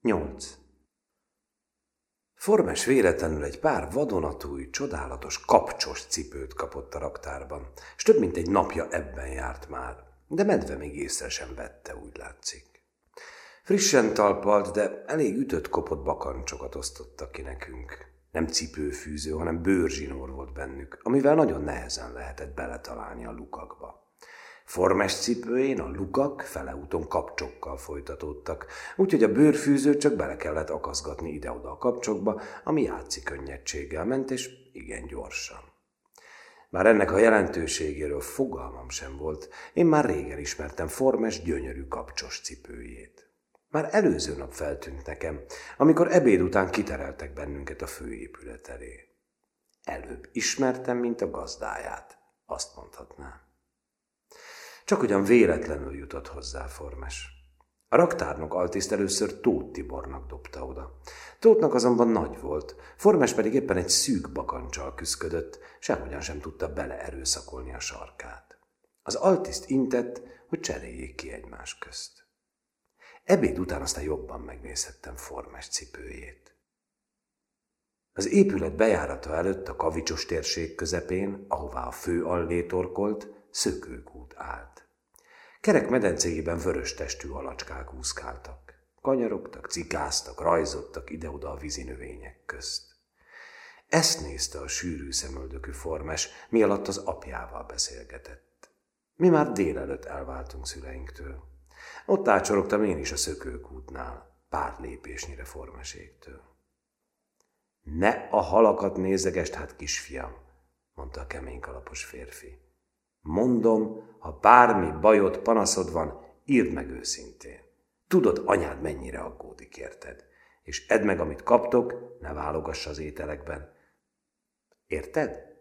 8. Formes véletlenül egy pár vadonatúj, csodálatos, kapcsos cipőt kapott a raktárban, és több mint egy napja ebben járt már, de medve még észre sem vette, úgy látszik. Frissen talpalt, de elég ütött-kopott bakancsokat osztottak ki nekünk. Nem cipőfűző, hanem bőrzsinór volt bennük, amivel nagyon nehezen lehetett beletalálni a lukakba. Formes cipőjén a lukak feleúton kapcsokkal folytatódtak, úgyhogy a bőrfűzőt csak bele kellett akaszgatni ide-oda a kapcsokba, ami játszik könnyedséggel ment, és igen gyorsan. Bár ennek a jelentőségéről fogalmam sem volt, én már régen ismertem Formes gyönyörű kapcsos cipőjét. Már előző nap feltűnt nekem, amikor ebéd után kitereltek bennünket a főépület elé. Előbb ismertem, mint a gazdáját, azt mondhatnám. Csak ugyan véletlenül jutott hozzá Formes. A raktárnok altiszt először Tóth Tibornak dobta oda. Tóthnak azonban nagy volt, Formes pedig éppen egy szűk bakancsal küszködött, sehogyan sem tudta beleerőszakolni a sarkát. Az altiszt intett, hogy cseréljék ki egymás közt. Ebéd után aztán jobban megnézhettem Formes cipőjét. Az épület bejárata előtt a kavicsos térség közepén, ahová a fő allé torkolt, szökőkút állt. Kerek medencéjében vörös testű alacskák úszkáltak. Kanyarogtak, cikáztak, rajzottak ide-oda a vízinövények közt. Ezt nézte a sűrű szemöldökű Formes, mi alatt az apjával beszélgetett. Mi már délelőtt elváltunk szüleinktől. Ott ácsorogtam én is a szökőkútnál, pár lépésnyire Formeséktől. Ne a halakat nézegest, hát kisfiam, mondta a kemény kalapos férfi. Mondom, ha bármi bajod, panaszod van, írd meg őszintén. Tudod, anyád mennyire aggódik érted, és edd meg, amit kaptok, ne válogass az ételekben. Érted?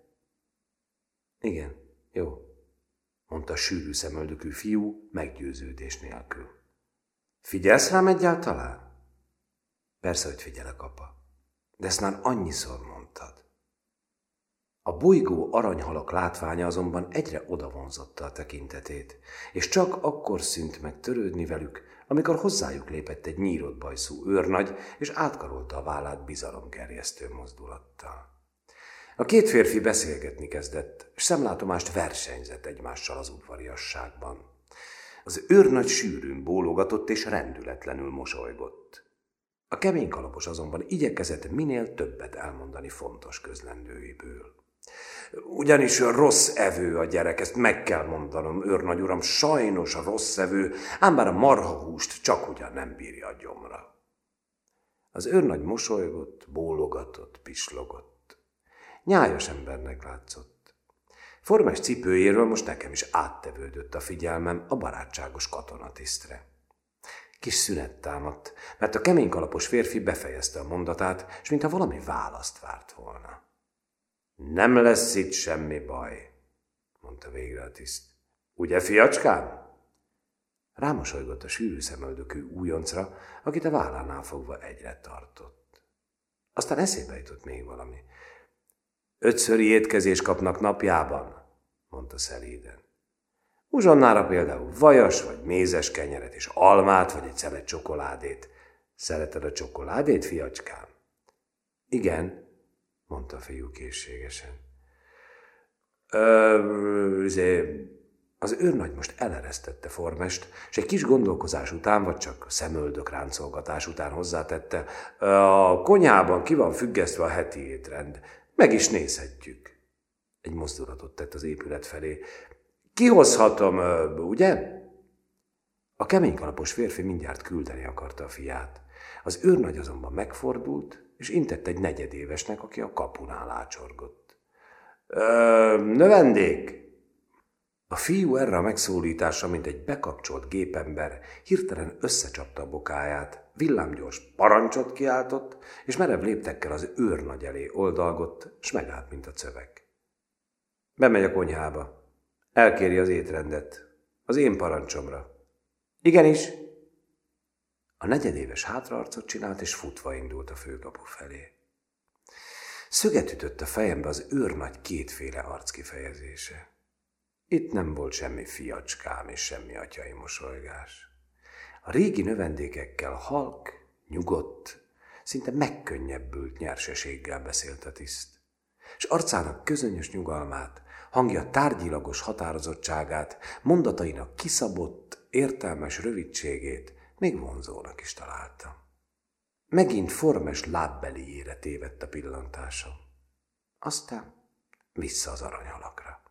Igen, jó, mondta a sűrű szemöldökű fiú meggyőződés nélkül. Figyelsz rám egyáltalán? Persze, hogy figyelek, apa, de ezt már annyiszor mondtad. A bolygó aranyhalak látványa azonban egyre odavonzotta a tekintetét, és csak akkor szűnt meg törődni velük, amikor hozzájuk lépett egy nyírott bajszú őrnagy, és átkarolta a vállát bizalomgerjesztő mozdulattal. A két férfi beszélgetni kezdett, és szemlátomást versenyzett egymással az udvariasságban. Az őrnagy sűrűn bólogatott és rendületlenül mosolygott. A kemény kalapos azonban igyekezett minél többet elmondani fontos közlendőiből. Ugyanis rossz evő a gyerek, ezt meg kell mondanom, őrnagy uram, sajnos a rossz evő, ám bár a marhahúst csak ugyan nem bírja a gyomra. Az őrnagy mosolygott, bólogatott, pislogott. Nyájas embernek látszott. Formes cipőjéről most nekem is áttevődött a figyelmem a barátságos katonatisztre. Kis szünet támadt, mert a kemény kalapos férfi befejezte a mondatát, és mintha valami választ várt volna. Nem lesz itt semmi baj, mondta végre a tiszt. Ugye, fiacskám? Rámosolygott a sűrű szemöldökű újoncra, akit a vállánál fogva egyre tartott. Aztán eszébe jutott még valami. 5-szöri étkezést kapnak napjában, mondta szelíden. Uzsonnára például vajas vagy mézes kenyeret és almát, vagy egy szelet csokoládét. Szereted a csokoládét, fiacskám? Igen, mondta a fiú készségesen. Az őrnagy most eleresztette Formest, és egy kis gondolkozás után, vagy csak szemöldök ráncolgatás után hozzátette, a konyhában ki van függesztve a heti étrend, meg is nézhetjük. Egy mozdulatot tett az épület felé. Kihozhatom, ugye? A kemény kalapos férfi mindjárt küldeni akarta a fiát. Az őrnagy azonban megfordult, és intett egy negyedévesnek, aki a kapunál ácsorgott. Növendék! A fiú erre a megszólításra, mint egy bekapcsolt gépember, hirtelen összecsapta a bokáját, villámgyors parancsot kiáltott, és merev léptekkel az őrnagy elé oldalgott, s megállt, mint a cövek. Bemegy a konyhába. Elkéri az étrendet. Az én parancsomra. Igenis. A negyedéves hátraarcot csinált, és futva indult a főkapu felé. Szöget ütött a fejembe az őrnagy kétféle arckifejezése. Itt nem volt semmi fiacskám és semmi atyai mosolygás. A régi növendékekkel halk, Nyugodt, szinte megkönnyebbült nyerseséggel beszélt a tiszt, és arcának közönyös nyugalmát, hangja tárgyilagos határozottságát, mondatainak kiszabott, értelmes rövidségét még vonzónak is találta. Megint formes lábbeliére tévedt a pillantása. Aztán vissza az aranyhalakra.